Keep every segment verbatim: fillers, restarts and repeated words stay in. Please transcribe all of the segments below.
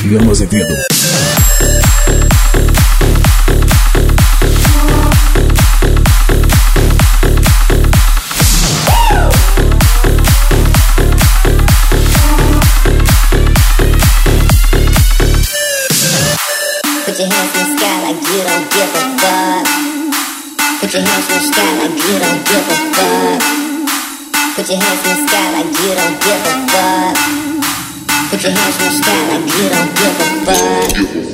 Adriano Azevedo. Put your hands in the sky like you don't give a fuck. Put your hands in the sky like you don't give a fuck. Put your hands in the sky like you don't give a fuck. Put your hands in the sky like you don't give a fuck.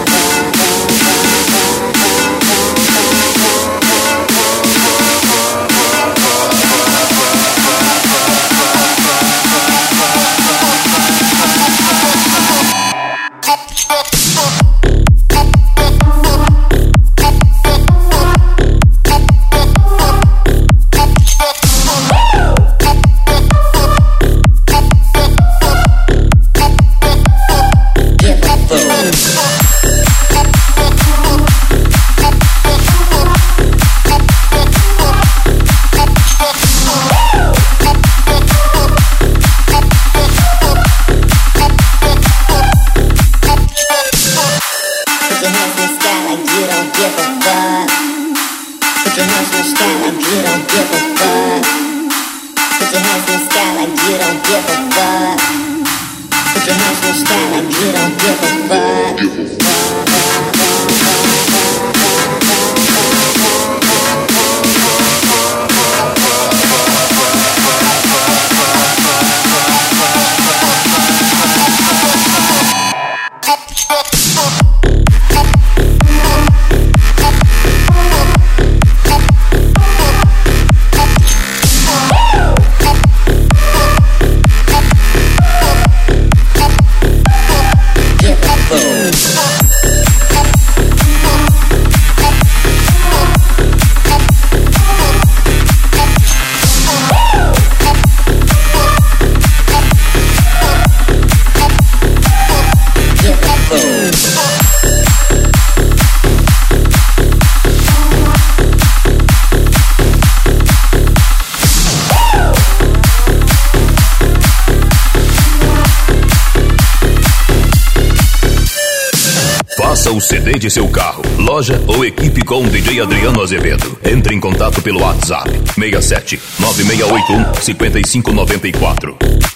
Faça o C D de seu carro, loja ou equipe com o D J Adriano Azevedo. Entre em contato pelo WhatsApp seis sete nove seis oito um cinco cinco nove quatro.